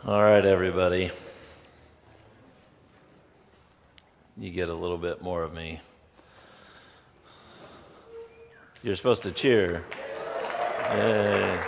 All right, everybody. You get a little bit more of me. You're supposed to cheer. Yay.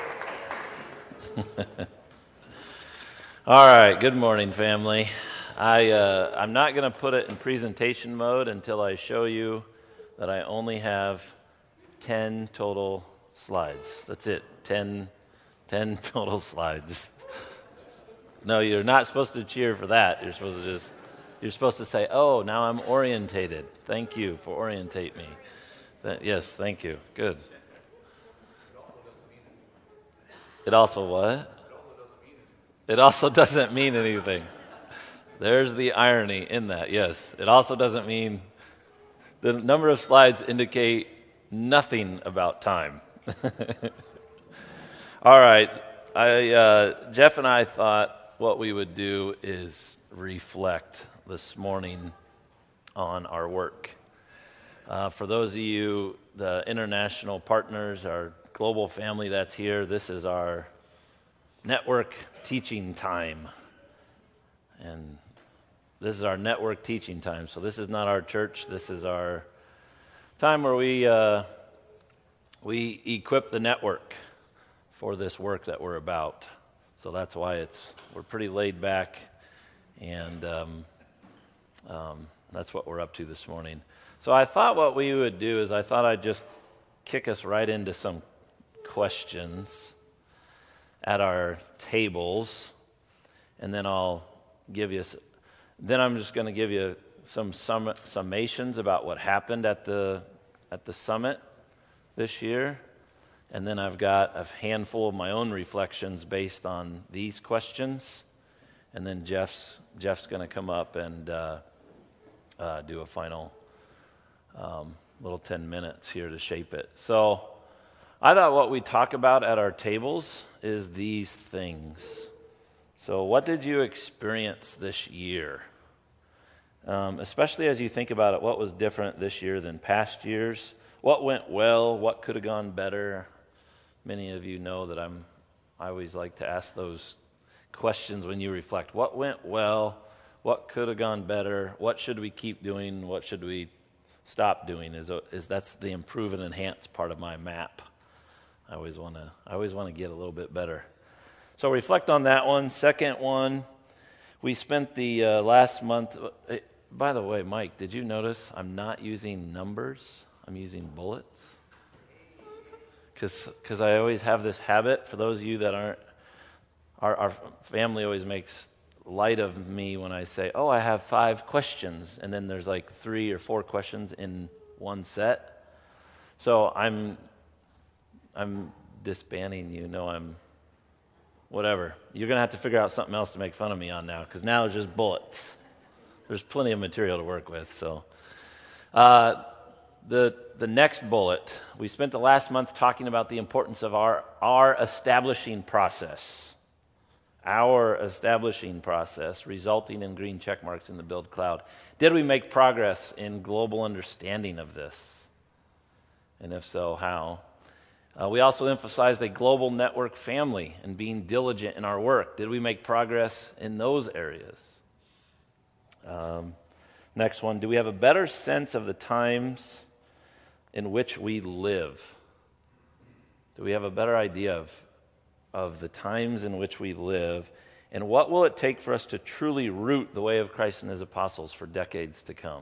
All right, good morning, family. I'm not going to put it in presentation mode until I show you that I only have 10 total slides. That's it, 10 total slides. No, you're not supposed to cheer for that. You're supposed to say, "Oh, now I'm orientated. Thank you for orientate me." Yes, thank you. Good. It also what? It also doesn't mean anything. There's the irony in that. Yes, it also doesn't mean the number of slides indicate nothing about time. All right, Jeff and I thought what we would do is reflect this morning on our work. For those of you, the international partners, our global family that's here, this is our network teaching time. And this is our network teaching time. So this is not our church. This is our time where we equip the network for this work that we're about. So that's why we're pretty laid back, and that's what we're up to this morning. So I thought what we would do is I'd just kick us right into some questions at our tables, and then I'm just going to give you some summations about what happened at the summit this year. And then I've got a handful of my own reflections based on these questions. And then Jeff's going to come up and do a final little 10 minutes here to shape it. So I thought what we talk about at our tables is these things. So what did you experience this year? Especially as you think about it, what was different this year than past years? What went well? What could have gone better? Many of you know that I always like to ask those questions when you reflect. What went well? What could have gone better? What should we keep doing? What should we stop doing? That's the improve and enhance part of my map. I always want to get a little bit better. So reflect on that one. Second one, we spent the last month. By the way, Mike, did you notice I'm not using numbers? I'm using bullets. Because I always have this habit, for those of you that aren't, our family always makes light of me when I say, "Oh, I have 5 questions," and then there's like 3 or 4 questions in one set. So I'm disbanding you. No, I'm whatever. You're going to have to figure out something else to make fun of me on now, because now it's just bullets. There's plenty of material to work with. So the next bullet, we spent the last month talking about the importance of our establishing process. Our establishing process resulting in green check marks in the build cloud. Did we make progress in global understanding of this? And if so, how? We also emphasized a global network family and being diligent in our work. Did we make progress in those areas? Next one, do we have a better sense of the times in which we live? Do we have a better idea of the times in which we live, and what will it take for us to truly root the way of Christ and his apostles for decades to come?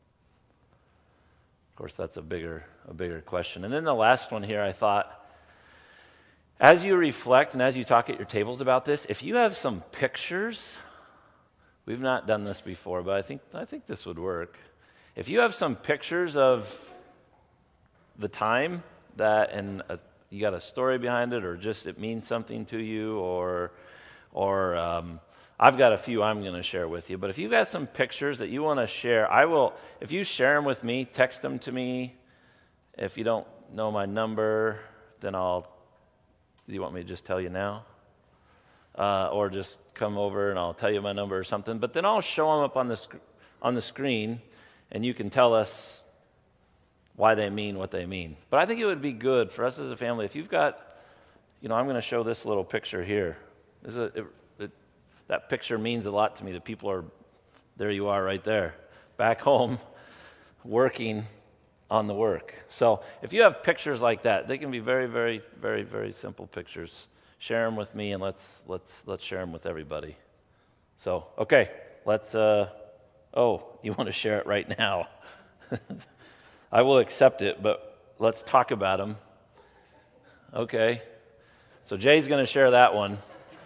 Of course, that's a bigger question. And then the last one here, I thought, as you reflect and as you talk at your tables about this, if you have some pictures, we've not done this before, but I think this would work. If you have some pictures of the time that, and you got a story behind it, or just it means something to you, or I've got a few I'm going to share with you. But if you've got some pictures that you want to share, I will. If you share them with me, text them to me. If you don't know my number, then do you want me to just tell you now? Or just come over and I'll tell you my number or something. But then I'll show them up on the screen, and you can tell us why they mean what they mean. But I think it would be good for us as a family if you've got, I'm going to show this little picture here. that picture means a lot to me. The people are, there you are right there, back home, working on the work. So if you have pictures like that, they can be very, very, very, very simple pictures. Share them with me, and let's share them with everybody. So, okay, let's, you want to share it right now. I will accept it, but let's talk about them. Okay, so Jay's going to share that one.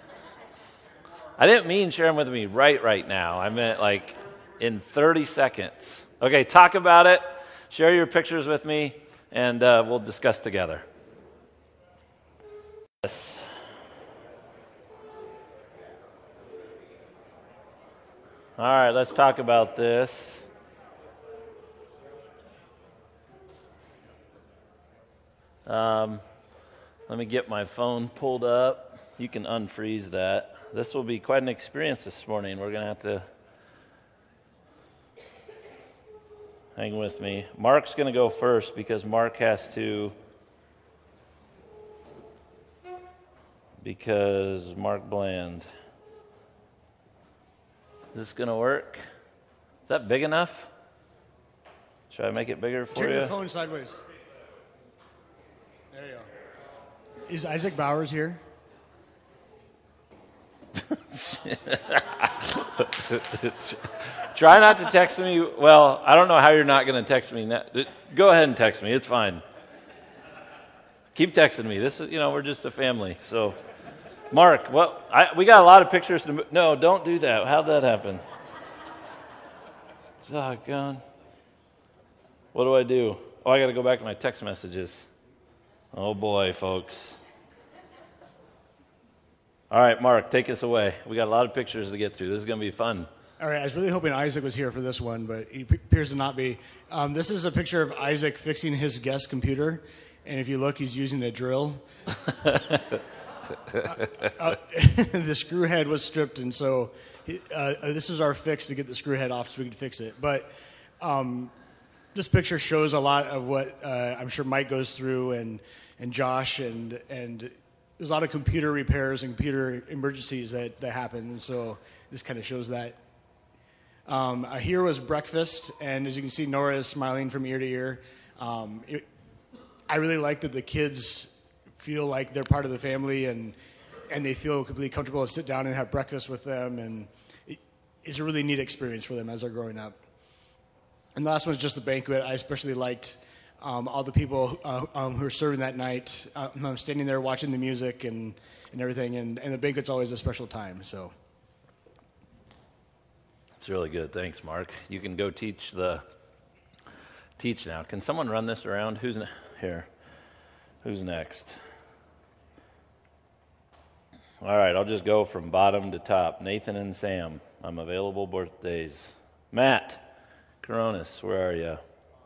I didn't mean share them with me right now. I meant like in 30 seconds. Okay, talk about it. Share your pictures with me, and we'll discuss together. Yes. All right, let's talk about this. Let me get my phone pulled up. You can unfreeze that. This will be quite an experience this morning. We're going to have to hang with me. Mark's going to go first because Mark has to, because Mark Bland. Is this going to work? Is that big enough? Should I make it bigger for you? Turn your phone sideways. There you go. Is Isaac Bowers here? Try not to text me. Well, I don't know how you're not going to text me. Go ahead and text me. It's fine. Keep texting me. This is, we're just a family. So, Mark, we got a lot of pictures. No, don't do that. How'd that happen? Doggone. What do I do? Oh, I got to go back to my text messages. Oh, boy, folks. All right, Mark, take us away. We got a lot of pictures to get through. This is going to be fun. All right, I was really hoping Isaac was here for this one, but he appears to not be. This is a picture of Isaac fixing his guest computer, and if you look, he's using a drill. The screw head was stripped, and so this is our fix to get the screw head off so we can fix it. But this picture shows a lot of what I'm sure Mike goes through, and Josh, and there's a lot of computer repairs and computer emergencies that happen, and so this kind of shows that. Here was breakfast, and as you can see, Nora is smiling from ear to ear. I really like that the kids feel like they're part of the family, and they feel completely comfortable to sit down and have breakfast with them, and it's a really neat experience for them as they're growing up. And the last one was just the banquet. I especially liked all the people who were serving that night. I'm standing there watching the music and everything, and the banquet's always a special time. So it's really good. Thanks, Mark. You can go teach now. Can someone run this around? Who's here? Who's next? All right, I'll just go from bottom to top. Nathan and Sam, I'm available birthdays. Matt Coronis, where are you?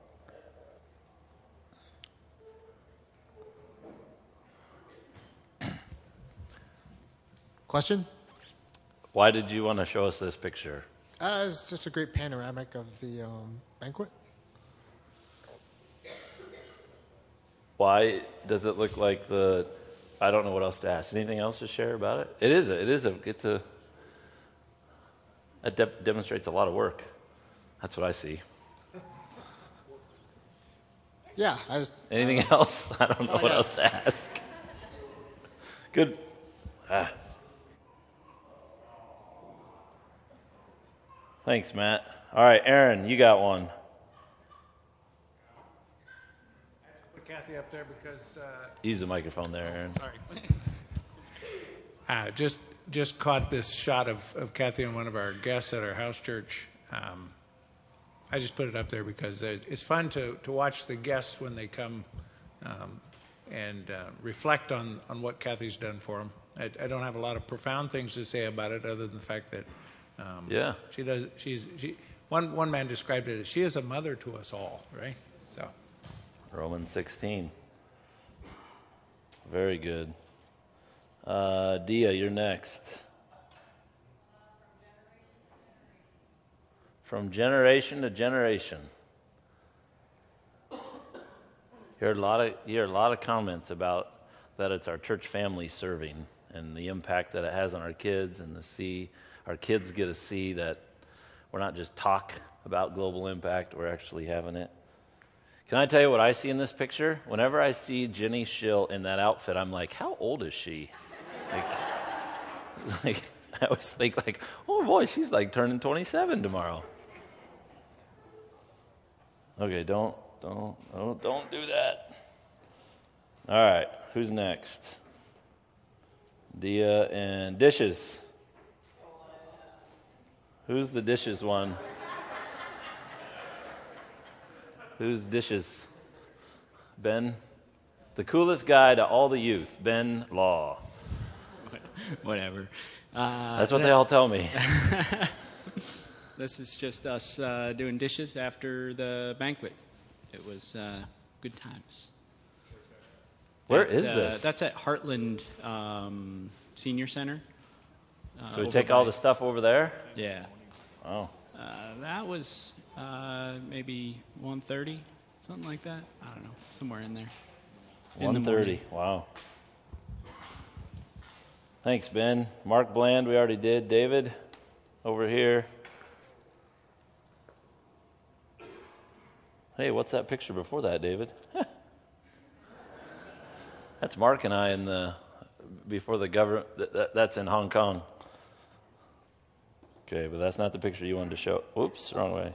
Question? Why did you want to show us this picture? It's just a great panoramic of the banquet. Why does it look like I don't know what else to ask. Anything else to share about it? It demonstrates a lot of work. That's what I see. Yeah. Anything else? I don't know what else to ask. Good. Thanks, Matt. All right, Aaron, you got one. Put Kathy up there because... Use the microphone there, Aaron. All right. Just caught this shot of Kathy and one of our guests at our house church. I just put it up there because it's fun to watch the guests when they come and reflect on what Kathy's done for them. I don't have a lot of profound things to say about it other than the fact that she does. One man described it as she is a mother to us all, right? So Romans 16. Very good. Dia, you're next. From generation to generation. You heard a lot of comments about that it's our church family serving, and the impact that it has on our kids, and our kids get to see that we're not just talk about global impact, we're actually having it. Can I tell you what I see in this picture? Whenever I see Jenny Schill in that outfit, I'm like, how old is she? Like I always think like, oh boy, she's like turning 27 tomorrow. Okay, don't do that. All right, who's next? Dia and dishes. Who's the dishes one? Who's dishes? Ben? The coolest guy to all the youth, Ben Law. Whatever. That's what they all tell me. This is just us doing dishes after the banquet. It was good times. Where is this? That's at Heartland Senior Center. So we take all the stuff over there? Yeah. Oh. That was maybe 1:30, something like that. I don't know, somewhere in there. 1:30. Wow. Thanks, Ben. Mark Bland, we already did. David, over here. Hey, what's that picture before that, David? That's Mark and I before the government. That's in Hong Kong. Okay, but that's not the picture you wanted to show. Oops, wrong way.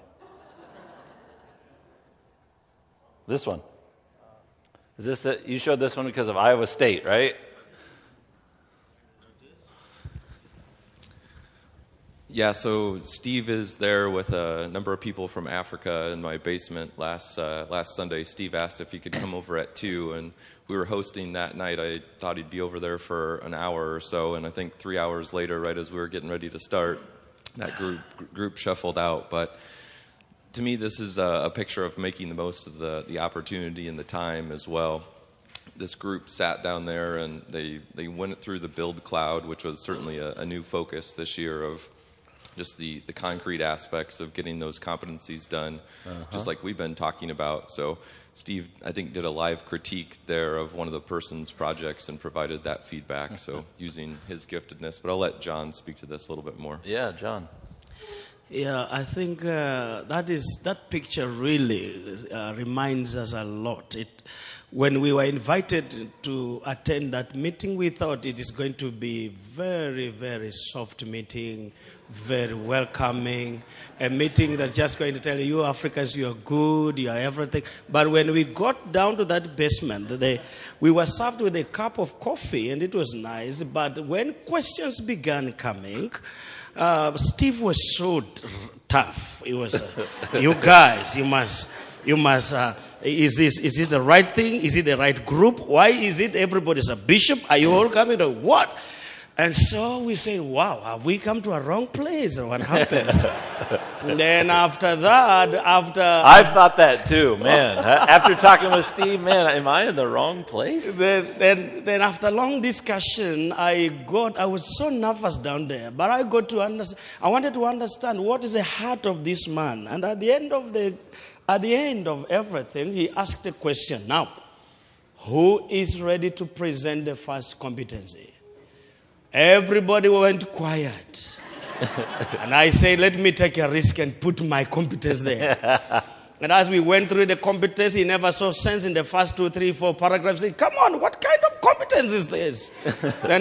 This one. Is this it? You showed this one because of Iowa State, right? Yeah, so Steve is there with a number of people from Africa in my basement last Sunday. Steve asked if he could come over at 2, and we were hosting that night. I thought he'd be over there for an hour or so, and I think 3 hours later, right as we were getting ready to start, that group shuffled out. But to me, this is a picture of making the most of the opportunity and the time as well. This group sat down there, and they went through the build cloud, which was certainly a new focus this year of just the concrete aspects of getting those competencies done, just like we've been talking about. So Steve, I think, did a live critique there of one of the person's projects and provided that feedback, so using his giftedness. But I'll let John speak to this a little bit more. Yeah, John. Yeah, I think that picture really reminds us a lot. When we were invited to attend that meeting, we thought it is going to be very, very soft meeting, very welcoming, a meeting that's just going to tell you Africans, you are good, you are everything. But when we got down to that basement, we were served with a cup of coffee, and it was nice. But when questions began coming, Steve was so tough. It was, you guys, you must. Is this the right thing? Is it the right group? Why is it everybody's a bishop? Are you all coming to what? And so we say, wow, have we come to a wrong place? Or what happens? And then after that, I've thought that too, man. After talking with Steve, man, am I in the wrong place? Then after long discussion, I was so nervous down there, but I wanted to understand what is the heart of this man. And at the end of everything, he asked a question. Now, who is ready to present the first competency? Everybody went quiet. And I said, let me take a risk and put my competence there. And as we went through the competence, he never saw sense in the first 2, 3, 4 paragraphs. He said, come on, what kind of competence is this? Then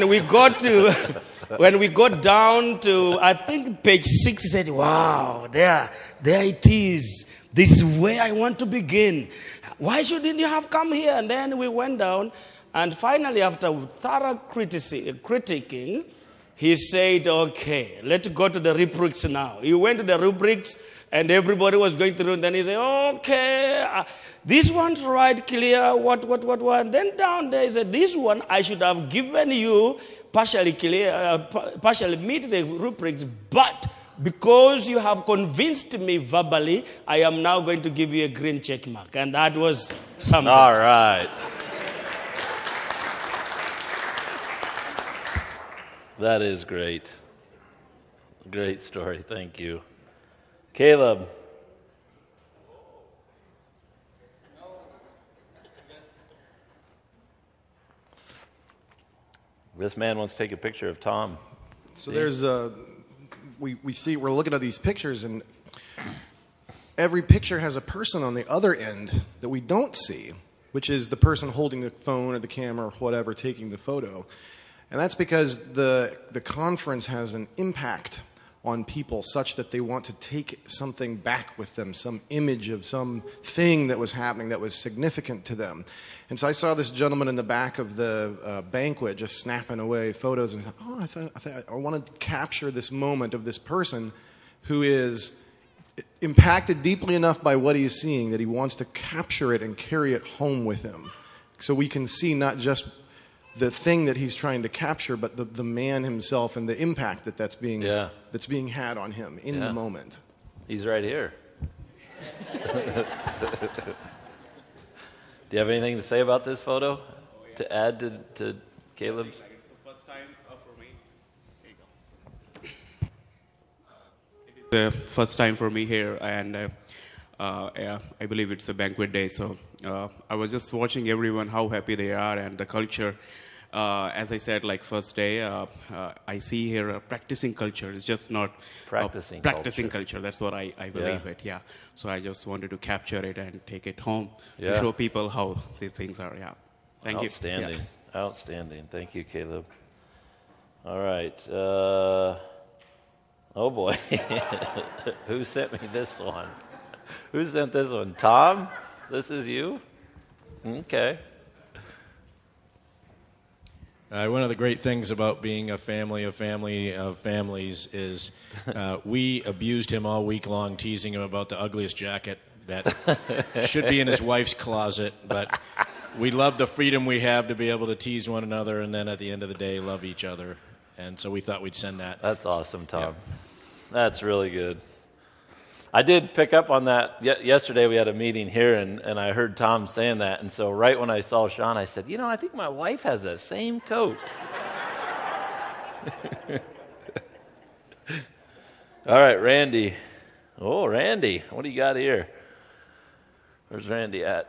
when we got down to, I think, page 6, he said, wow, there it is. This is where I want to begin. Why shouldn't you have come here? And then we went down, and finally, after thorough critiquing, he said, okay, let's go to the rubrics now. He went to the rubrics, and everybody was going through, and then he said, okay, this one's right, clear, what. And then down there, he said, this one I should have given you partially clear, partially meet the rubrics, but because you have convinced me verbally, I am now going to give you a green check mark. And that was something. All right. That is great. Great story. Thank you. Caleb. This man wants to take a picture of Tom. So there's we're looking at these pictures, and every picture has a person on the other end that we don't see, which is the person holding the phone or the camera or whatever, taking the photo. And that's because the conference has an impact on people such that they want to take something back with them, some image of some thing that was happening that was significant to them. And so I saw this gentleman in the back of the banquet just snapping away photos, and I thought, I want to capture this moment of this person who is impacted deeply enough by what he's seeing that he wants to capture it and carry it home with him, so we can see not just the thing that he's trying to capture, but the man himself and the impact that's being had on him in the moment. He's right here. Do you have anything to say about this photo to add to Caleb's? It's the first time for me. It is the first time for me here, and I believe it's a banquet day. So I was just watching everyone, how happy they are, and the culture. As I said, like first day, I see here a practicing culture. It's just not practicing culture. That's what I believe it. Yeah. So I just wanted to capture it and take it home to show people how these things are. Yeah. Thank you. Outstanding. Yeah. Outstanding. Thank you, Caleb. All right. Oh boy, who sent me this one? Who sent this one? Tom? This is you? Okay. One of the great things about being a family of families is we abused him all week long, teasing him about the ugliest jacket that should be in his wife's closet. But we love the freedom we have to be able to tease one another, and then at the end of the day, love each other. And so we thought we'd send that. That's awesome, Tom. Yeah. That's really good. I did pick up on that. Yesterday we had a meeting here, and I heard Tom saying that. And so right when I saw Sean, I said, I think my wife has that same coat. All right, Randy. Oh, Randy, what do you got here? Where's Randy at?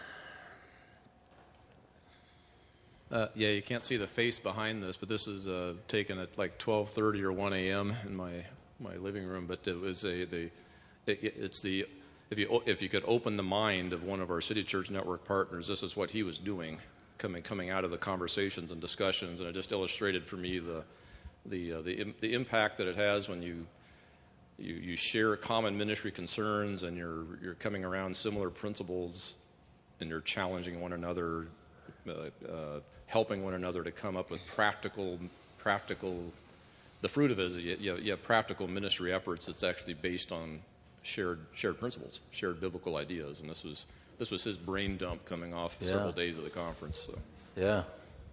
You can't see the face behind this, but this is taken at like 12:30 or 1 a.m. in my living room. But it was if you could open the mind of one of our City Church Network partners, this is what he was doing, coming out of the conversations and discussions, and it just illustrated for me the impact that it has when you share common ministry concerns, and you're coming around similar principles, and you're challenging one another, helping one another to come up with practical. The fruit of it is you have practical ministry efforts that's actually based on shared principles, shared biblical ideas, and this was his brain dump coming off several days of the conference. So. Yeah,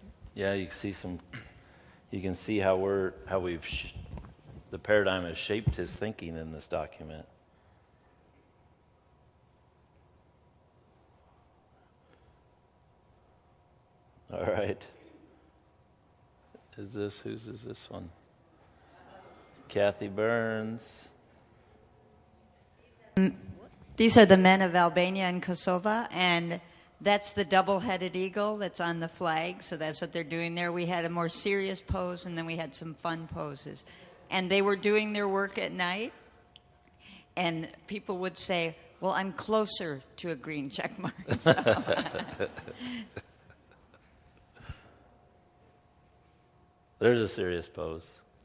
you can see how the paradigm has shaped his thinking in this document. All right. Who's is this one? Kathy Burns. These are the men of Albania and Kosovo, and that's the double-headed eagle that's on the flag, so that's what they're doing there. We had a more serious pose, and then we had some fun poses. And they were doing their work at night, and people would say, well, I'm closer to a green check mark. So. There's a serious pose.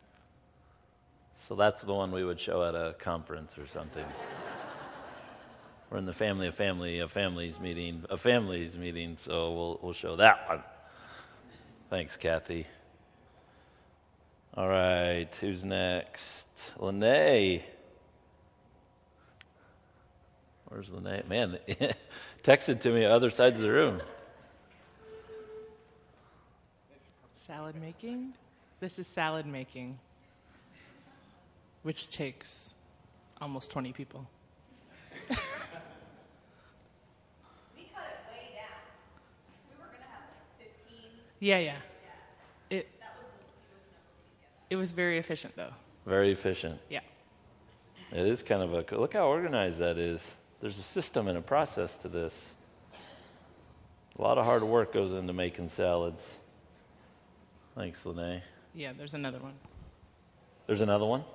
So that's the one we would show at a conference or something. We're in the families meeting, so we'll show that one. Thanks, Kathy. All right, who's next? Lene. Where's Lene? Man, texted to me other sides of the room. Salad making? This is salad making, which takes almost 20 people. We cut it way down. We were going to have like 15. Yeah. It was very efficient, though. Very efficient. Yeah. It is kind of look how organized that is. There's a system and a process to this. A lot of hard work goes into making salads. Thanks, Lene. Yeah, there's another one. There's another one?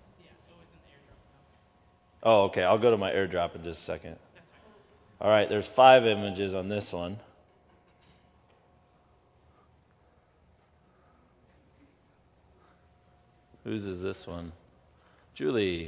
Oh, okay. I'll go to my airdrop in just a second. All right, there's 5 images on this one. Whose is this one? Julie.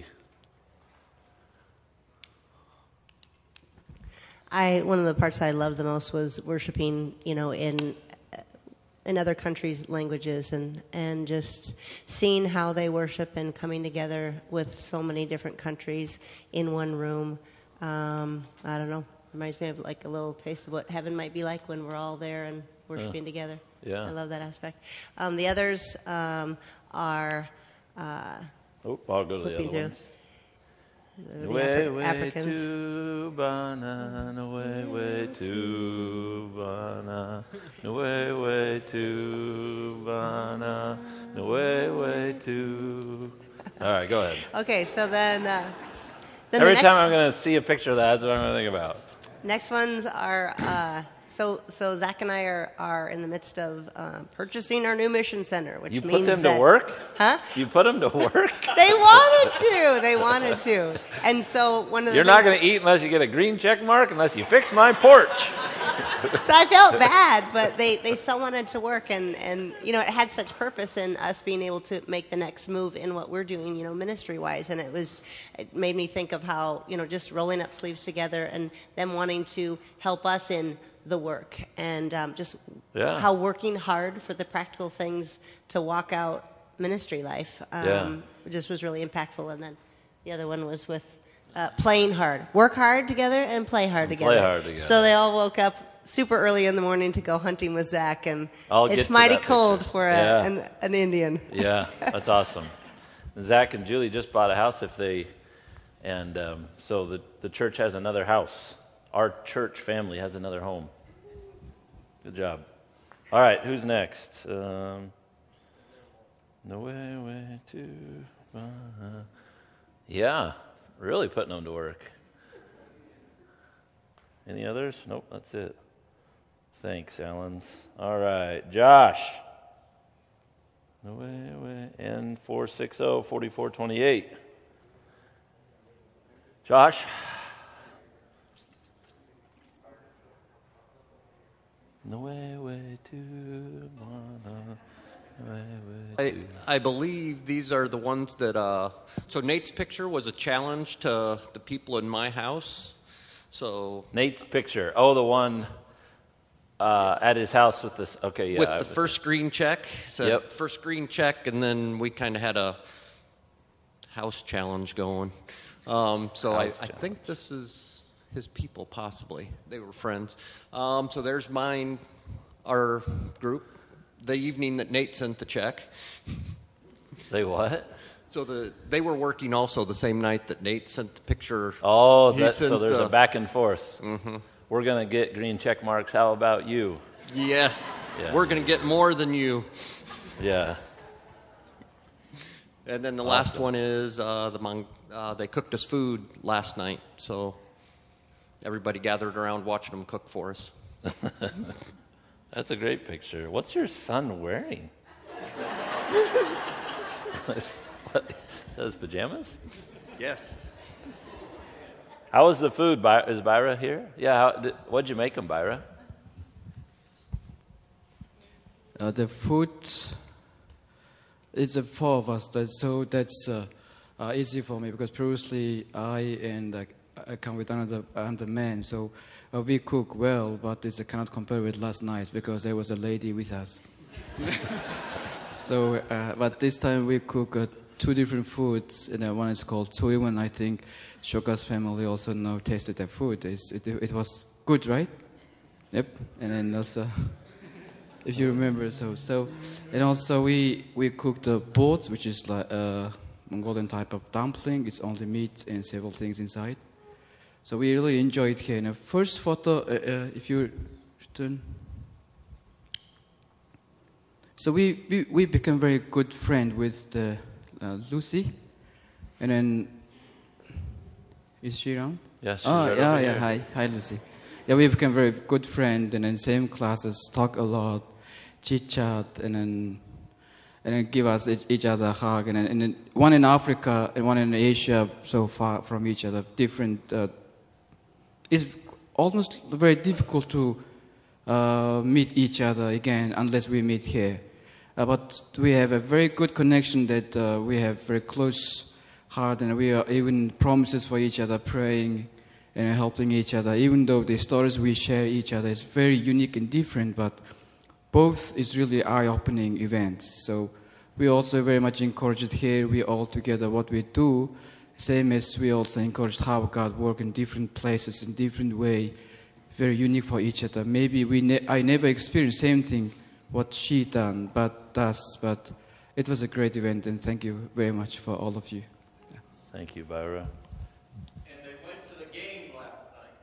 One of the parts I loved the most was worshiping, in other countries' languages and just seeing how they worship and coming together with so many different countries in one room. I don't know. Reminds me of like a little taste of what heaven might be like when we're all there and worshiping together. Yeah. I love that aspect. The others are I'll go to the flipping other through. ones. The Way Africans. to Bana, no way to Bana, no way to Bana, no way to. All right, go ahead. Okay, so then Every the next, time I'm going to see a picture of that, that's what I'm going to think about. next ones are so Zach and I are in the midst of purchasing our new mission center, which You means put them that, to work? Huh? You put them to work? They wanted to, and so one of the You're not going to eat unless you get a green check mark, unless you fix my porch. So I felt bad, but they still wanted to work, and it had such purpose in us being able to make the next move in what we're doing, ministry wise, and it made me think of how just rolling up sleeves together and them wanting to help us in the work, and how working hard for the practical things to walk out ministry life just was really impactful. And then the other one was with playing hard, work hard together and play hard together. Play hard together. So they all woke up super early in the morning to go hunting with Zach, and I'll get it's to mighty that cold picture. for Yeah. an Indian. Yeah, that's awesome. And Zach and Julie just bought a house. So the church has another house. Our church family has another home. Good job. All right, who's next? No way to. Yeah, really putting them to work. Any others? Nope, that's it. Thanks, Alan. All right, Josh. No way. N460 4428. Josh. No way to I believe these are the ones that. So Nate's picture was a challenge to the people in my house. So Nate's picture. Oh, the one at his house with this. Okay, yeah. with the first green check. So Yep. first green check, and then we kind of had a house challenge going. So I think this is his people, possibly. They were friends. So there's mine, our group. The evening that Nate sent the check. They what? So they were working also the same night that Nate sent the picture. Oh, He so there's a back and forth. Mm-hmm. We're going to get green check marks. How about you? Yes. Yeah. We're going to get more than you. Yeah. And then the last one is they cooked us food last night, so everybody gathered around watching them cook for us. That's a great picture. What's your son wearing? Those pajamas? Yes. How was the food? Is Byra here? Yeah. What'd you make them, Byra? The food is 4 of us, that's easy for me because previously I come with another man, so we cook well, but it's cannot compare with last night because there was a lady with us. So, but this time we cook 2 different foods, and one is called Soyun. I think Shoka's family also now tasted the food. It was good, right? Yep. And then also, if you remember, so and also we cooked the boats, which is like a Mongolian type of dumpling. It's only meat and several things inside. So we really enjoyed here. And the first photo, if you turn. So we became very good friend with Lucy, and then is she around? Yes. Yeah. Hi, Lucy. Yeah, we became very good friend, and then same classes, talk a lot, chit chat, and then and then give us each other a hug. And then one in Africa and one in Asia, so far from each other, different. It's almost very difficult to meet each other again unless we meet here. But we have a very good connection that we have very close heart, and we are even promises for each other, praying and helping each other. Even though the stories we share each other is very unique and different, but both is really eye-opening events. So we also very much encouraged here. We all together what we do, same as we also encouraged how God work in different places in different way, very unique for each other. Maybe I never experienced same thing what she done, but it was a great event, and thank you very much for all of you. Yeah. Thank you, Byra. And they went to the game last night,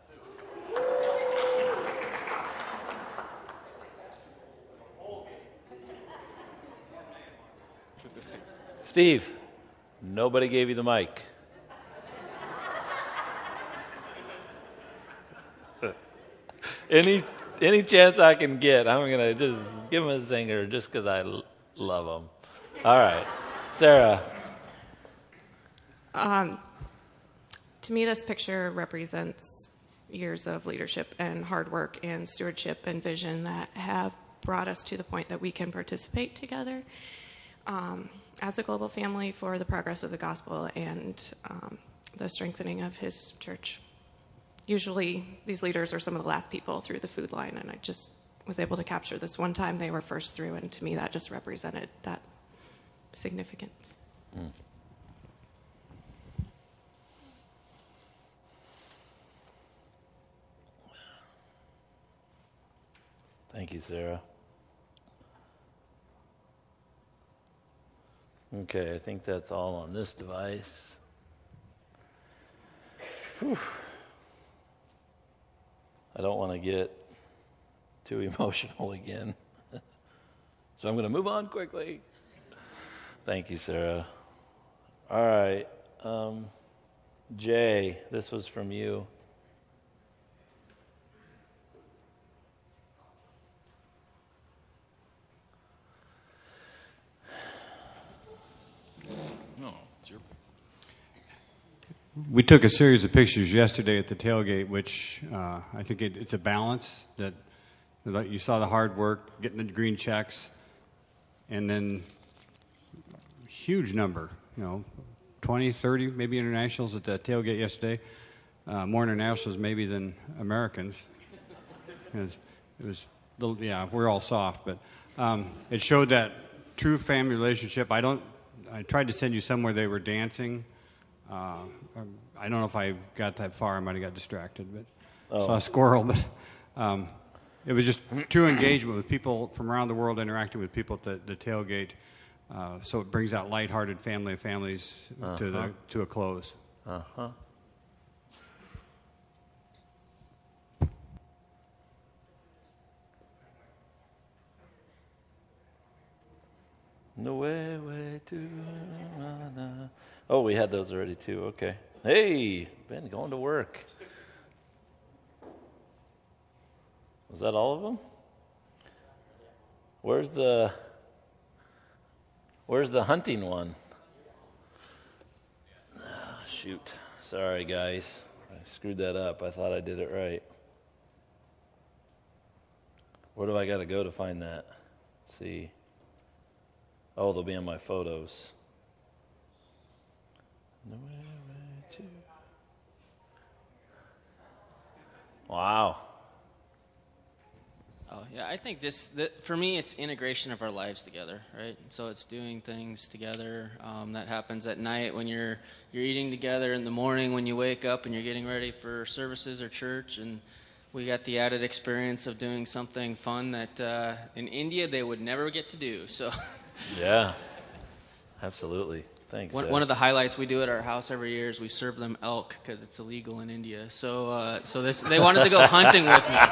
too. Steve, nobody gave you the mic. Any chance I can get, I'm going to just give him a zinger just because I love him. All right. Sarah. To me, this picture represents years of leadership and hard work and stewardship and vision that have brought us to the point that we can participate together as a global family for the progress of the gospel and the strengthening of his church. Usually, these leaders are some of the last people through the food line, and I just was able to capture this one time they were first through, and to me, that just represented that significance. Mm. Thank you, Sarah. Okay, I think that's all on this device. Whew. I don't want to get too emotional again. So I'm going to move on quickly. Thank you, Sarah. All right. Jay, this was from you. We took a series of pictures yesterday at the tailgate, which I think it's a balance that you saw the hard work, getting the green checks, and then huge number, 20, 30 maybe internationals at the tailgate yesterday. More internationals maybe than Americans. It was a little, we're all soft, but it showed that true family relationship. I tried to send you somewhere they were dancing. I don't know if I got that far. I might have got distracted, but saw a squirrel. But it was just true engagement with people from around the world interacting with people at the tailgate. So it brings that lighthearted family of families to a close. Uh-huh. No way to. Oh, we had those already too. Okay. Hey, Ben, going to work. Was that all of them? Where's the hunting one? Ah, shoot. Sorry, guys. I screwed that up. I thought I did it right. Where do I got to go to find that? Let's see. Oh, they'll be on my photos. No way to. Wow. Oh, yeah, I think for me, it's integration of our lives together, right? So it's doing things together. That happens at night when you're eating together, in the morning when you wake up and you're getting ready for services or church. And we got the added experience of doing something fun that in India they would never get to do. So. Yeah, absolutely. Thanks. One of the highlights we do at our house every year is we serve them elk because it's illegal in India. So they wanted to go hunting with me.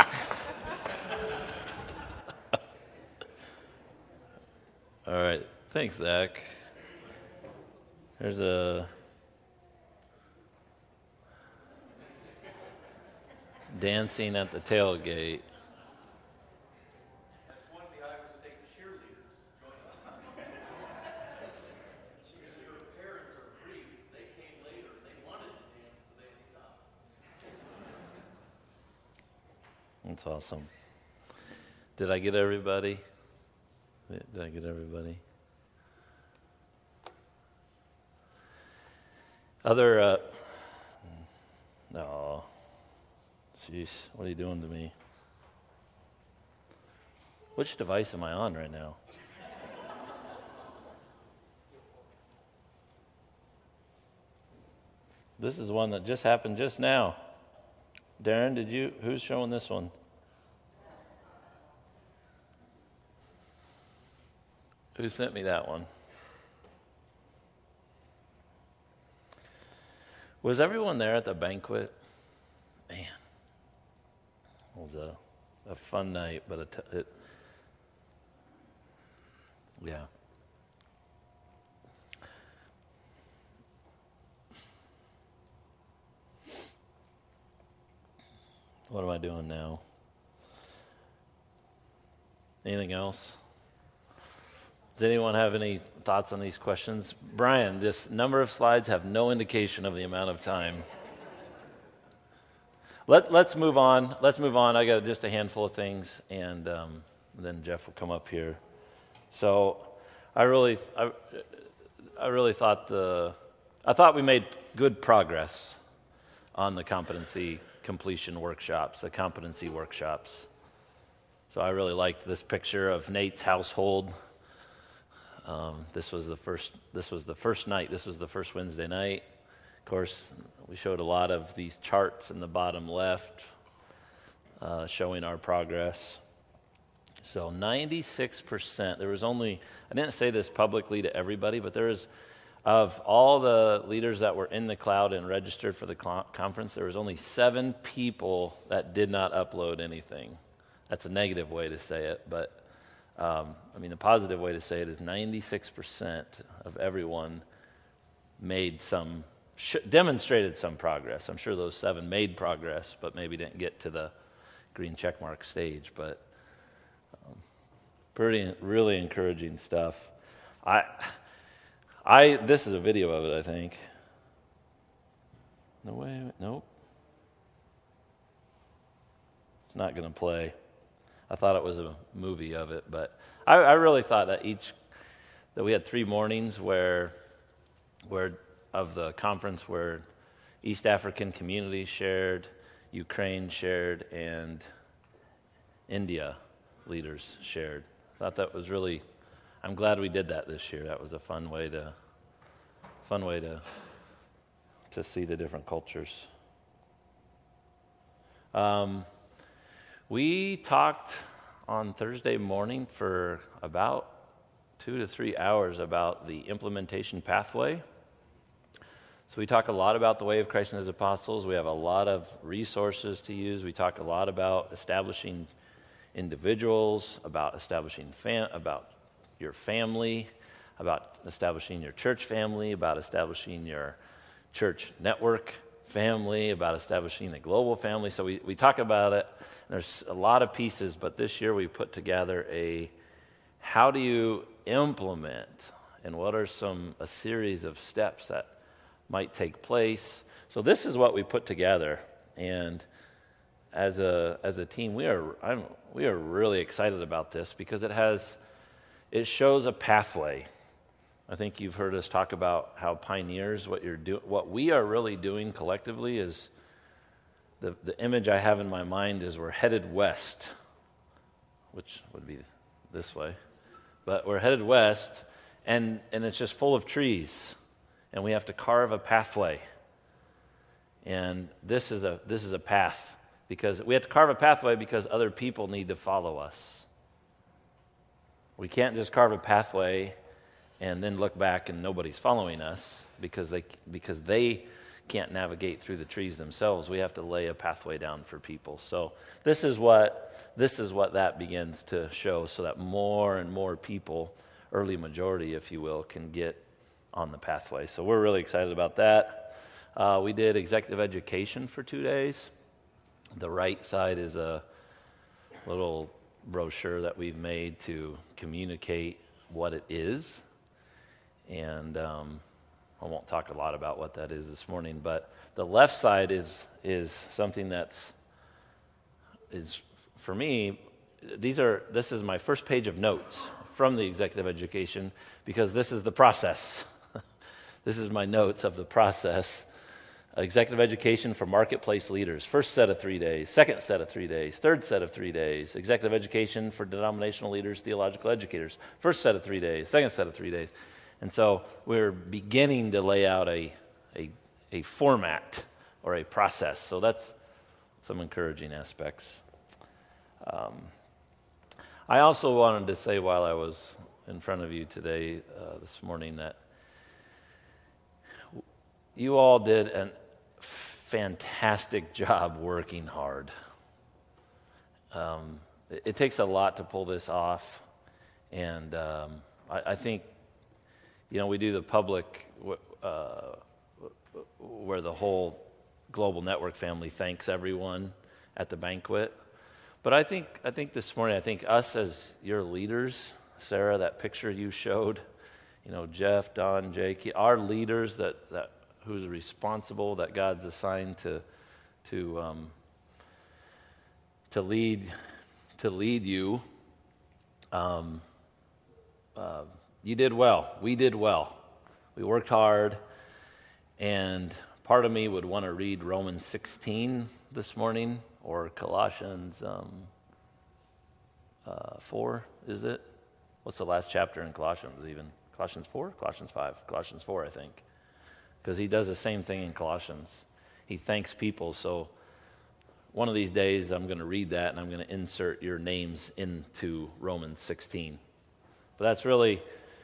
All right. Thanks, Zach. There's a dancing at the tailgate. That's awesome. Did I get everybody? Did I get everybody? Other, no. Jeez, what are you doing to me? Which device am I on right now? This is one that just happened just now. Darren, who's showing this one? Who sent me that one? Was everyone there at the banquet? Man, it was a fun night, but yeah. What am I doing now? Anything else? Does anyone have any thoughts on these questions? Brian, this number of slides have no indication of the amount of time. Let's move on. I got just a handful of things, and then Jeff will come up here. So I really thought we made good progress on the competency completion workshops, the competency workshops. So I really liked this picture of Nate's household. This was the first night. This was the first Wednesday night. Of course, we showed a lot of these charts in the bottom left showing our progress. So 96%. There was only, I didn't say this publicly to everybody, but there is, of all the leaders that were in the cloud and registered for the conference, there was only 7 people that did not upload anything. That's a negative way to say it, but the positive way to say it is 96% of everyone demonstrated some progress. I'm sure those 7 made progress, but maybe didn't get to the green checkmark stage. But really encouraging stuff. This is a video of it, I think. No way, nope. It's not going to play. I thought it was a movie of it, but I really thought that we had 3 mornings where of the conference where East African communities shared, Ukraine shared, and India leaders shared. I thought that was really. I'm glad we did that this year. That was a fun way to see the different cultures. We talked on Thursday morning for about 2 to 3 hours about the implementation pathway. So we talk a lot about the way of Christ and His apostles. We have a lot of resources to use. We talk a lot about establishing individuals, about establishing about your family, about establishing your church family, about establishing your church network family, about establishing the global family. So we talk about it. There's a lot of pieces, but this year we put together how do you implement, and what are a series of steps that might take place. So this is what we put together, and as a team, we are really excited about this because it shows a pathway. I think you've heard us talk about how Pioneers, what we are really doing collectively is, the image I have in my mind is we're headed west, which would be this way. But we're headed west, and it's just full of trees, and we have to carve a pathway. And this is a path, because we have to carve a pathway because other people need to follow us. We can't just carve a pathway and then look back and nobody's following us because they can't navigate through the trees themselves. We have to lay a pathway down for people. So this is what that begins to show, so that more and more people, early majority, if you will, can get on the pathway. So we're really excited about that. We did executive education for 2 days. The right side is a little brochure that we've made to communicate what it is. And I won't talk a lot about what that is this morning, but the left side is something is for me, this is my first page of notes from the executive education, because this is the process. This is my notes of the process. Executive education for marketplace leaders. First set of 3 days. Second set of 3 days. Third set of 3 days. Executive education for denominational leaders, theological educators. First set of 3 days. Second set of 3 days. And so we're beginning to lay out a format or a process. So that's some encouraging aspects. I also wanted to say while I was in front of you today, this morning, that you all did a fantastic job working hard. It takes a lot to pull this off, and I think, we do the public where the whole Global Network family thanks everyone at the banquet. But I think this morning, us as your leaders, Sarah, that picture you showed, Jeff, Don, Jake, our leaders that who's responsible, that God's assigned to lead you. You did well. We did well. We worked hard, and part of me would want to read Romans 16 this morning, or Colossians 4, is it? What's the last chapter in Colossians even? Colossians 4? Colossians 5? Colossians 4, I think. Because he does the same thing in Colossians. He thanks people. So one of these days I'm going to read that, and I'm going to insert your names into Romans 16. But that's really,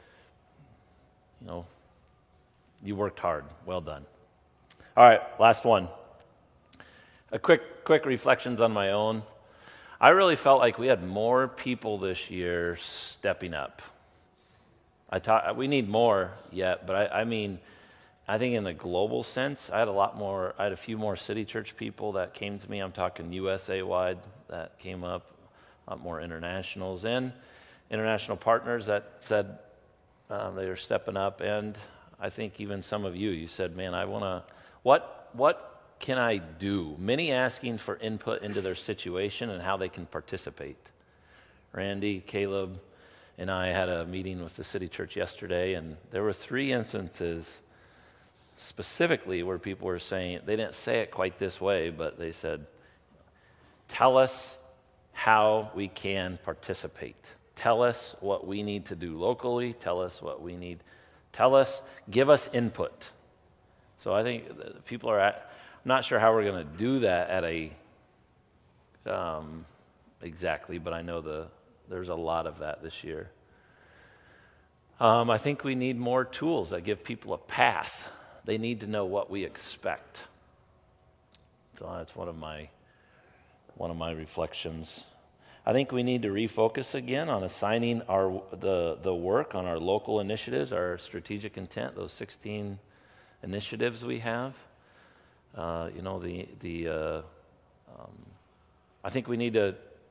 you worked hard. Well done. All right, last one. A quick reflections on my own. I really felt like we had more people this year stepping up. We need more yet, but I mean, I think in the global sense, I had a few more City Church people that came to me. I'm talking USA-wide that came up, a lot more internationals, and international partners that said they are stepping up. And I think even some of you said, man, I want to, what can I do? Many asking for input into their situation and how they can participate. Randy, Caleb, and I had a meeting with the City Church yesterday, and there were 3 instances specifically where people were saying, they didn't say it quite this way, but they said, tell us how we can participate. Tell us what we need to do locally. Tell us what we need. Give us input. So I think people are I'm not sure how we're going to do that at exactly, but I know there's a lot of that this year. I think we need more tools that give people a path. They need to know what we expect. So that's one of my reflections. I think we need to refocus again on assigning the work on our local initiatives, our strategic intent, those 16 initiatives we have. I think we need to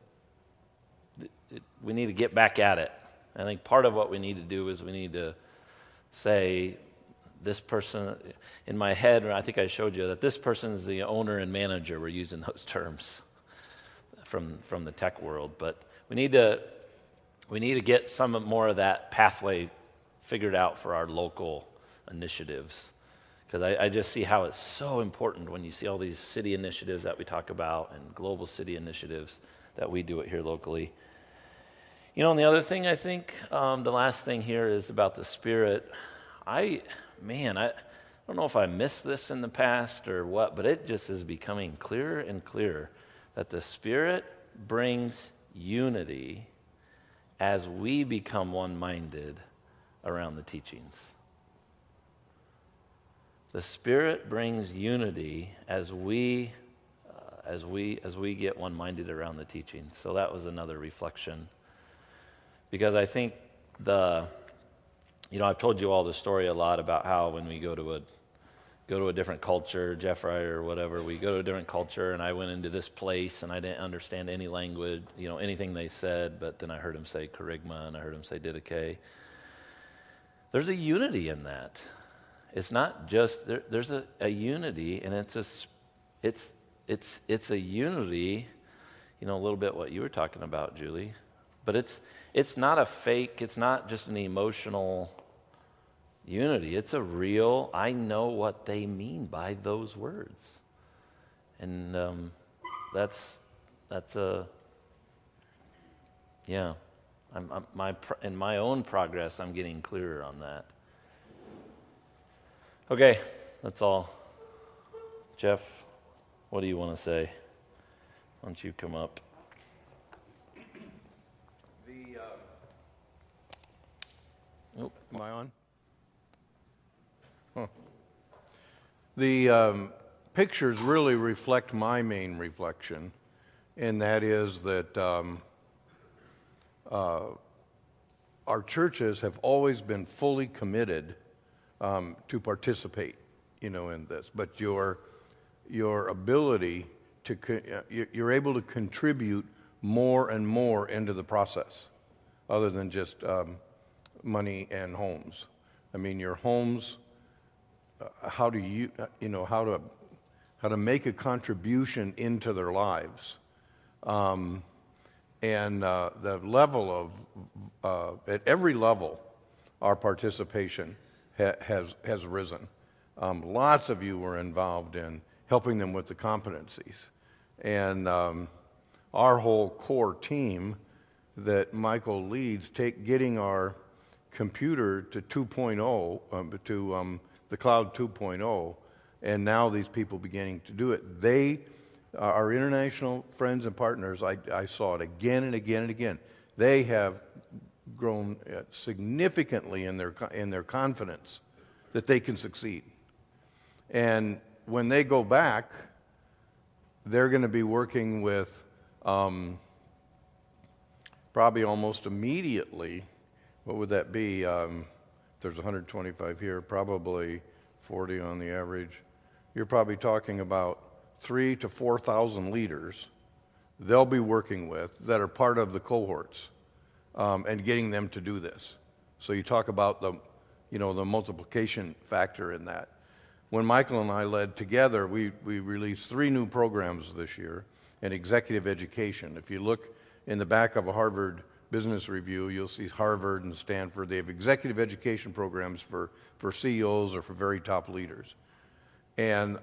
get back at it. I think part of what we need to do is we need to say, this person, in my head, I think I showed you that this person is the owner and manager. We're using those terms from the tech world, but we need to get some more of that pathway figured out for our local initiatives, because I just see how it's so important when you see all these city initiatives that we talk about and global city initiatives that we do it here locally. And the other thing I think, the last thing here is about the Spirit. I don't know if I missed this in the past or what, but it just is becoming clearer and clearer that the Spirit brings unity as we become one-minded around the teachings. The Spirit brings unity as we get one-minded around the teachings. So that was another reflection. Because I think I've told you all the story a lot about how when we go to a different culture, Jeffrey or whatever, we go to a different culture, and I went into this place and I didn't understand any language, anything they said, but then I heard him say kerygma and I heard him say didache. There's a unity in that. It's not just there's a unity, and it's a unity. a little bit what you were talking about, Julie. But it's not a fake, it's not just an emotional unity. It's a real, I know what they mean by those words. And that's a, yeah. In my own progress, I'm getting clearer on that. Okay, that's all. Jeff, what do you want to say? Why don't you come up? Am I on? Huh. The pictures really reflect my main reflection, and that is that our churches have always been fully committed to participate, in this. But your ability to you're able to contribute more and more into the process, other than just money and homes. I mean, your homes. How do you how to make a contribution into their lives, and the level of at every level, our participation has risen. Lots of you were involved in helping them with the competencies, and our whole core team that Michael leads getting our computer to 2.0 to the Cloud 2.0, and now these people beginning to do it. They, our international friends and partners, I saw it again and again and again. They have grown significantly in their confidence that they can succeed. And when they go back, they're going to be working with probably almost immediately. What would that be? There's 125 here, probably 40 on the average. You're probably talking about 3,000 to 4,000 leaders they'll be working with that are part of the cohorts, and getting them to do this. So you talk about the multiplication factor in that. When Michael and I led together, we released 3 new programs this year in executive education. If you look in the back of a Harvard Business Review, you'll see Harvard and Stanford. They have executive education programs for CEOs or for very top leaders. And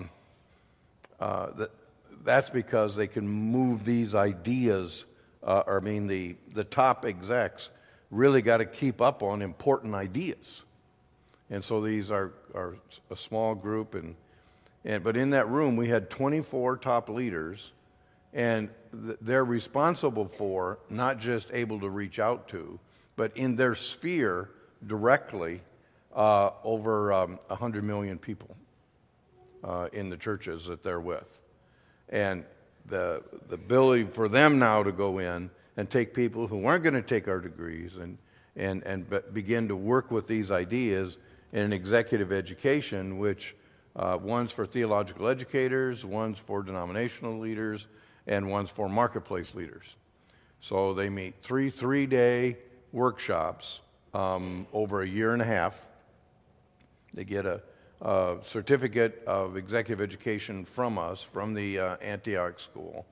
that's because they can move these ideas, the top execs really got to keep up on important ideas. And so these are a small group, but in that room we had 24 top leaders, and they're responsible for not just able to reach out to, but in their sphere directly over 100 million people in the churches that they're with. And the ability for them now to go in and take people who aren't going to take our degrees and begin to work with these ideas in an executive education, which one's for theological educators, one's for denominational leaders, and one's for marketplace leaders. So they meet three-day workshops over a year and a half. They get a certificate of executive education from us, from the Antioch School.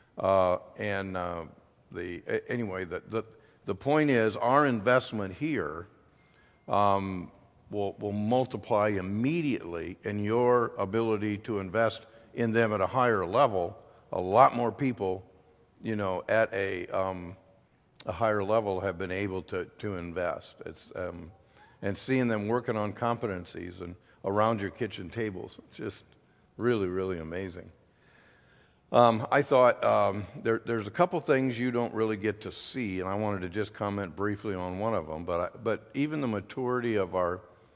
Anyway, the point is our investment here will multiply immediately in your ability to invest in them at a higher level. A lot more people, at a higher level have been able to invest. And seeing them working on competencies and around your kitchen tables, just really, really amazing. I thought there's a couple things you don't really get to see, and I wanted to just comment briefly on one of them. But even the maturity of our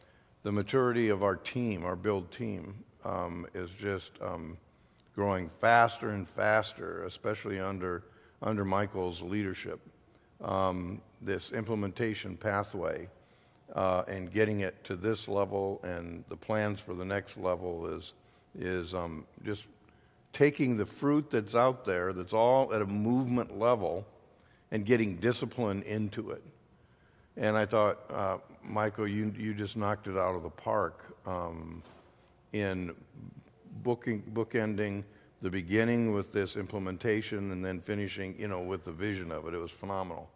team, our build team, is just growing faster and faster, especially under Michael's leadership. This implementation pathway and getting it to this level, and the plans for the next level is just taking the fruit that's out there, that's all at a movement level, and getting discipline into it. And I thought, Michael, you just knocked it out of the park in bookending the beginning with this implementation and then finishing, with the vision of it. It was phenomenal.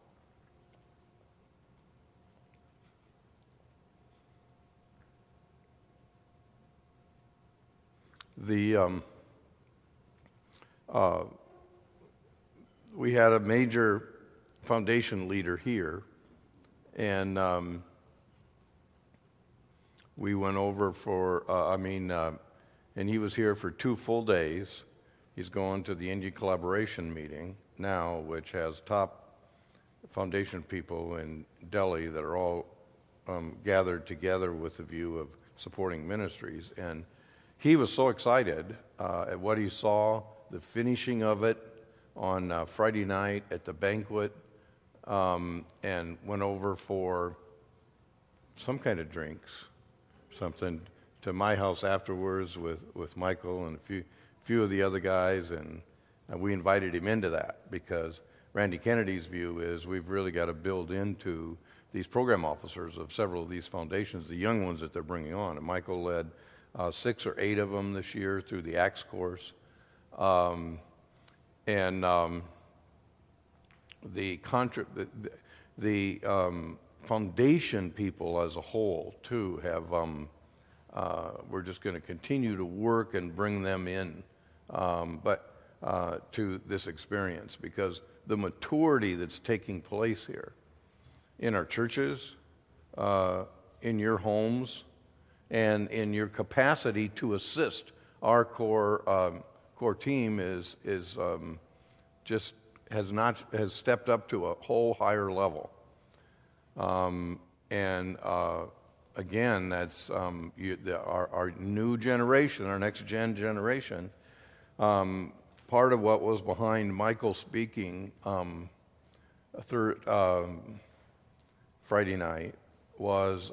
We had a major foundation leader here, and we went over and he was here for 2 full days. He's going to the Indian Collaboration meeting now, which has top foundation people in Delhi that are all gathered together with the view of supporting ministries. And he was so excited at what he saw, the finishing of it on Friday night at the banquet, and went over for some kind of drinks, something, to my house afterwards with Michael and a few of the other guys, and we invited him into that because Randy Kennedy's view is we've really got to build into these program officers of several of these foundations, the young ones that they're bringing on. And Michael led 6 or 8 of them this year through the ACTS course. The foundation people as a whole, too, have we're just going to continue to work and bring them in to this experience, because the maturity that's taking place here in our churches, in your homes, and in your capacity to assist our core team has stepped up to a whole higher level. Again, that's our new generation, our next generation. Part of what was behind Michael speaking Friday night was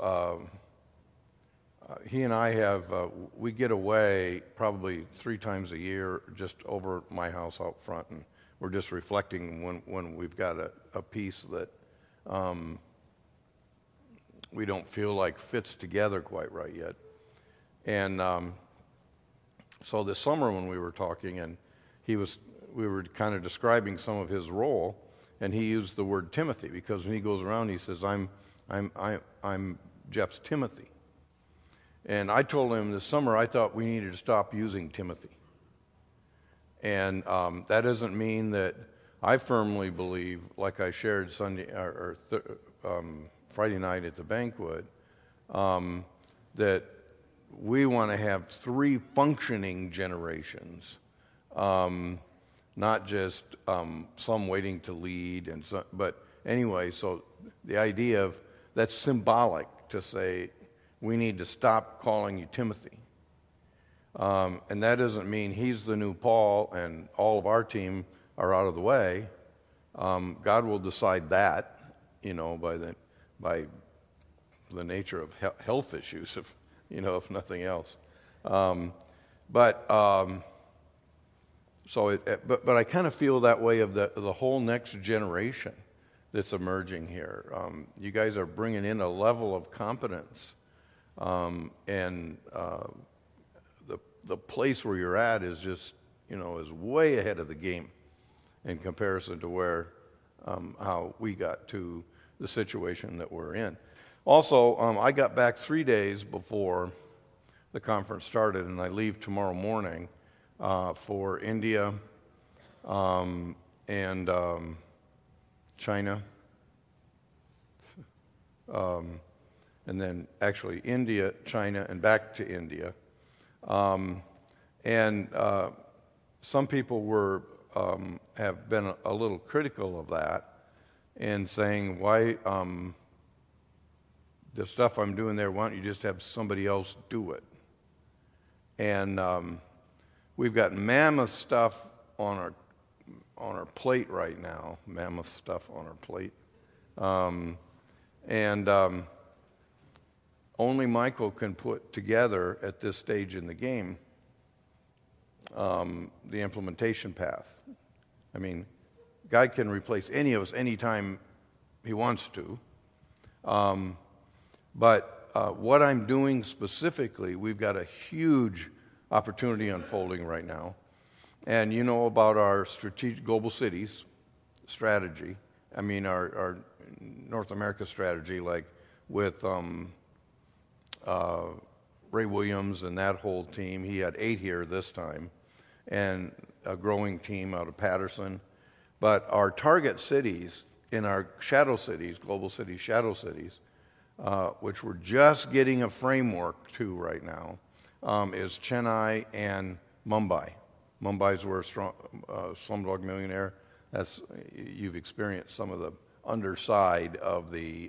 he and I we get away probably 3 times a year just over my house out front, and we're just reflecting when we've got a piece that we don't feel like fits together quite right yet. And so this summer when we were talking, and we were kind of describing some of his role, and he used the word Timothy, because when he goes around he says, I'm Jeff's Timothy. And I told him this summer I thought we needed to stop using Timothy. And that doesn't mean that I firmly believe, like I shared Friday night at the banquet, that we want to have 3 functioning generations, not just some waiting to lead, but anyway. So the idea of that's symbolic to say we need to stop calling you Timothy, and that doesn't mean he's the new Paul and all of our team are out of the way. God will decide that, by the nature of health issues, if nothing else. But I kind of feel that way of the whole next generation that's emerging here. You guys are bringing in a level of competence, and the place where you're at is just is way ahead of the game in comparison to where how we got to the situation that we're in. Also, I got back 3 days before the conference started, and I leave tomorrow morning for India and China, and then actually India, China, and back to India. Some people have been a little critical of that, and saying, why the stuff I'm doing there, why don't you just have somebody else do it? And we've got mammoth stuff on our plate right now, mammoth stuff on our plate. Only Michael can put together at this stage in the game the implementation path. I mean, God can replace any of us anytime he wants to. But what I'm doing specifically, we've got a huge opportunity unfolding right now. And you know about our strategic global cities strategy. I mean, our North America strategy, like with Ray Williams and that whole team. He had 8 here this time, and a growing team out of Patterson. But our target cities in our shadow cities, global cities, shadow cities, which we're just getting a framework to right now, is Chennai and Mumbai. Mumbai's where Slumdog Millionaire. That's, you've experienced some of the underside of the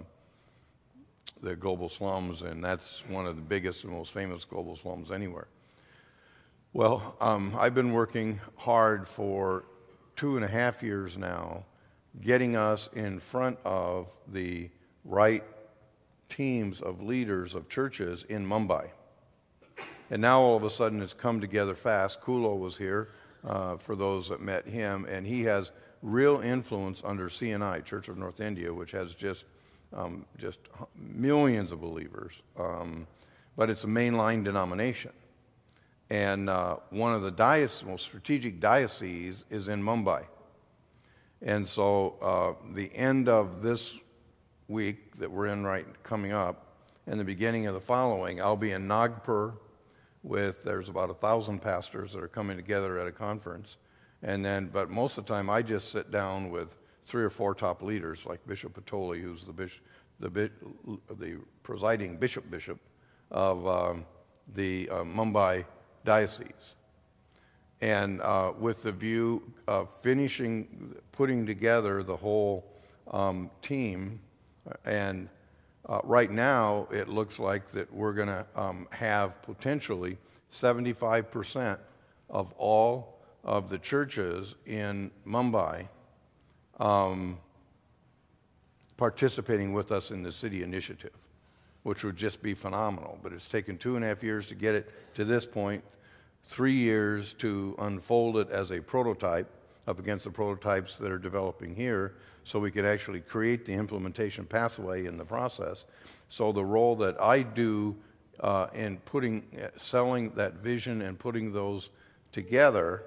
global slums, and that's one of the biggest and most famous global slums anywhere. Well, I've been working hard for 2.5 years now, getting us in front of the right teams of leaders of churches in Mumbai. And now all of a sudden it's come together fast. Kulo was here, for those that met him, and he has real influence under CNI, Church of North India, which has just millions of believers. But it's a mainline denomination. And one of the most strategic dioceses is in Mumbai. And so the end of this week that we're in coming up, and the beginning of the following, I'll be in Nagpur there's about 1,000 pastors that are coming together at a conference. And then, but most of the time I just sit down with 3 or 4 top leaders, like Bishop Patoli, who's the presiding bishop of the Mumbai diocese. And with the view of putting together the whole team. And right now, it looks like that we're going to have potentially 75% of all of the churches in Mumbai participating with us in the city initiative, which would just be phenomenal. But it's taken 2.5 years to get it to this point, 3 years to unfold it as a prototype up against the prototypes that are developing here, so we could actually create the implementation pathway in the process. So the role that I do in selling that vision and putting those together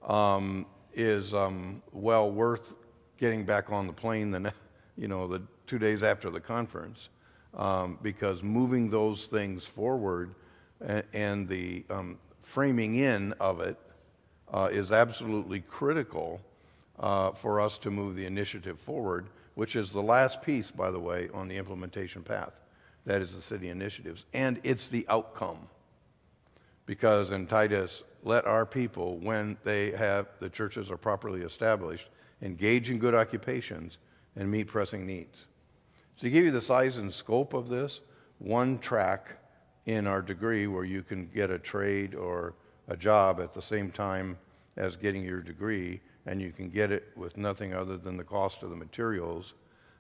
is well worth getting back on the plane the 2 days after the conference, because moving those things forward and the framing in of it is absolutely critical for us to move the initiative forward, which is the last piece, by the way, on the implementation path. That is the city initiatives. And it's the outcome. Because in Titus, let our people, when the churches are properly established, engage in good occupations and meet pressing needs. To give you the size and scope of this, 1 track in our degree where you can get a trade or a job at the same time as getting your degree, and you can get it with nothing other than the cost of the materials,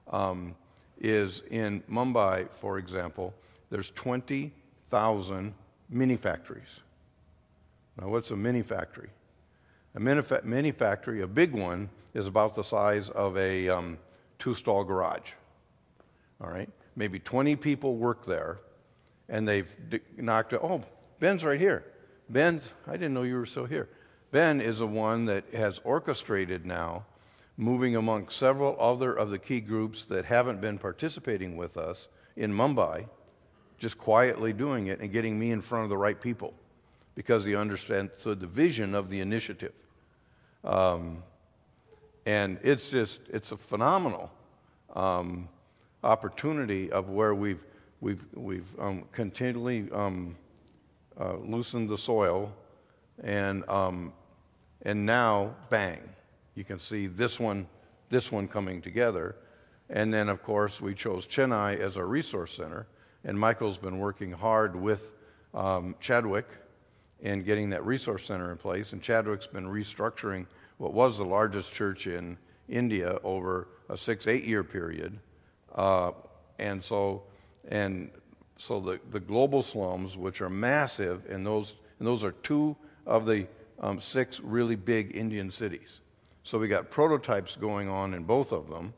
is in Mumbai, for example, there's 20,000 mini factories. Now, what's a mini factory? A mini factory, a big one, is about the size of a 2-stall garage. All right? Maybe 20 people work there, and they've knocked it. Oh, Ben's right here. I didn't know you were still here. Ben is the one that has orchestrated now, moving among several other of the key groups that haven't been participating with us in Mumbai, just quietly doing it and getting me in front of the right people, because he understands the vision of the initiative. And it's a phenomenal opportunity of where we've continually loosened the soil, and now, bang, you can see this one coming together. And then, of course, we chose Chennai as our resource center, and Michael's been working hard with Chadwick in getting that resource center in place, and Chadwick's been restructuring what was the largest church in India over a 6-8 year period. And so the global slums, which are massive, and those are 2 of the 6 really big Indian cities. So we got prototypes going on in both of them.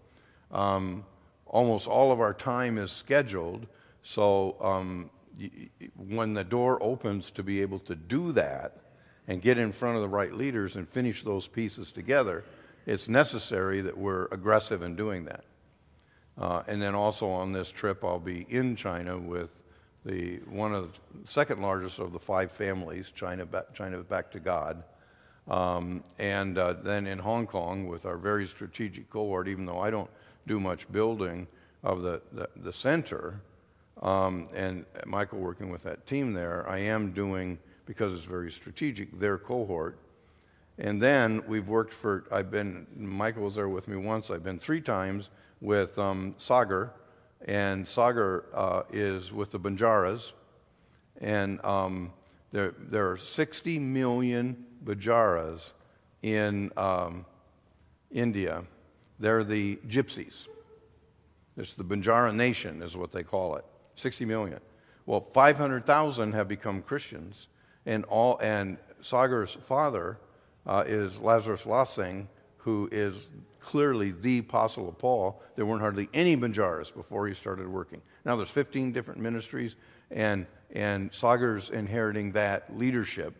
Almost all of our time is scheduled, so when the door opens to be able to do that, and get in front of the right leaders and finish those pieces together, it's necessary that we're aggressive in doing that. And then also on this trip, I'll be in China with one of the second largest of the 5 families, China Back to God. And then in Hong Kong with our very strategic cohort, even though I don't do much building of the center, and Michael working with that team there, I am doing, because it's very strategic, their cohort. And then we've worked Michael was there with me once, I've been 3 times with Sagar, and Sagar is with the Banjaras, and there are 60 million Banjaras in India. They're the gypsies. It's the Banjara Nation is what they call it, 60 million. Well, 500,000 have become Christians, and Sagar's father is Lazarus Lasing, who is clearly the apostle of Paul. There weren't hardly any Banjaras before he started working. Now there's 15 different ministries, and Sagar's inheriting that leadership.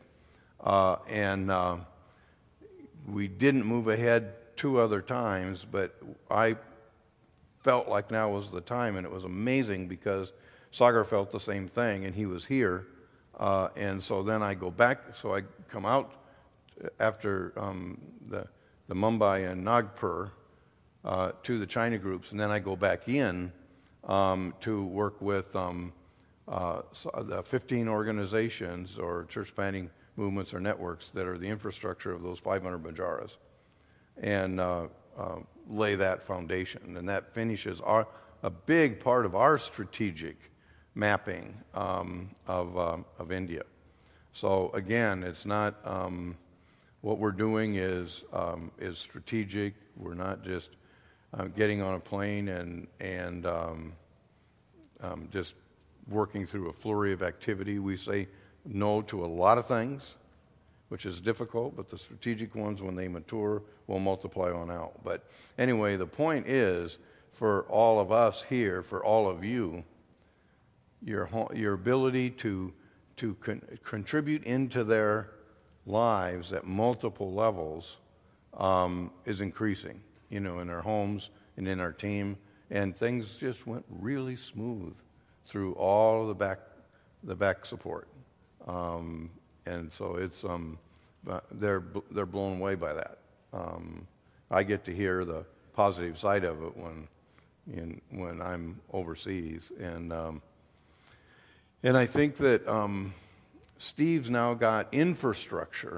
We didn't move ahead 2 other times, but I felt like now was the time, and it was amazing because Sagar felt the same thing, and he was here. And so then I go back, so I come out after the Mumbai and Nagpur to the China groups, and then I go back in to work with the 15 organizations or church planting movements or networks that are the infrastructure of those 500 Banjaras, and lay that foundation. And that finishes a big part of our strategic mapping of India. So again, it's not what we're doing is strategic. We're not just getting on a plane and just working through a flurry of activity. We say no to a lot of things, which is difficult, but the strategic ones, when they mature, will multiply on out. But anyway, the point is, for all of us here, for all of you, your ability to contribute into their lives at multiple levels is increasing, in our homes and in our team. And things just went really smooth through all of the back support. And so it's they're blown away by that. I get to hear the positive side of it when I'm overseas, and I think that Steve's now got infrastructure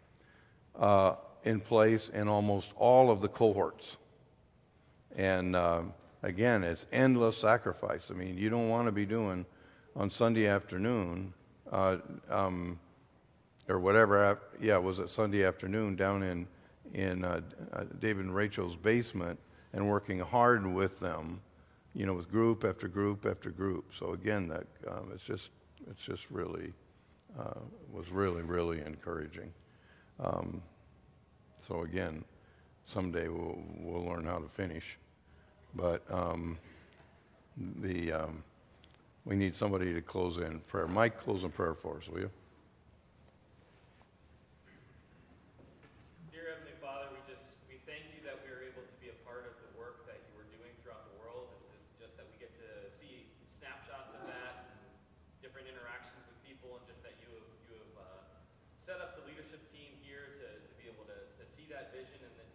in place in almost all of the cohorts, and again, it's endless sacrifice. I mean, you don't want to be doing on Sunday afternoon. Or whatever, was it Sunday afternoon down in David and Rachel's basement, and working hard with them, with group after group after group. So again, that it's just really was really encouraging. So again, someday we'll learn how to finish, but we need somebody to close in prayer. Mike, close in prayer for us, will you? Set up the leadership team here to be able to see that vision and then